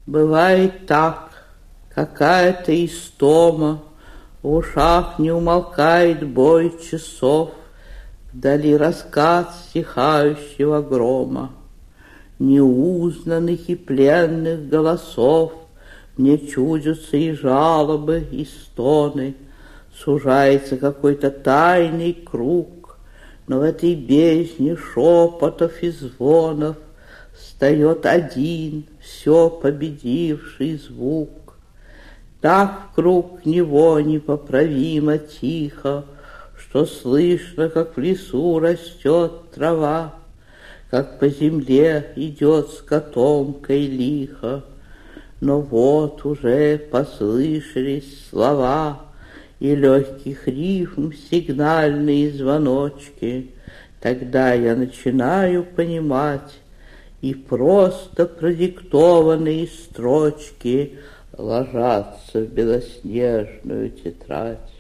Бывает так, какая-то истома, в ушах не умолкает бой часов, вдали раскат стихающего грома. Неузнанных и пленных голосов мне чудятся и жалобы, и стоны. Сужается какой-то тайный круг, но в этой бездне шепотов и звонов встает один, все победивший звук. Так вкруг него непоправимо тихо, что слышно, как в лесу растет трава, как по земле идет с котомкой лихо. Но вот уже послышались слова и легких рифм сигнальные звоночки. Тогда я начинаю понимать, и просто продиктованные строчки ложатся в белоснежную тетрадь.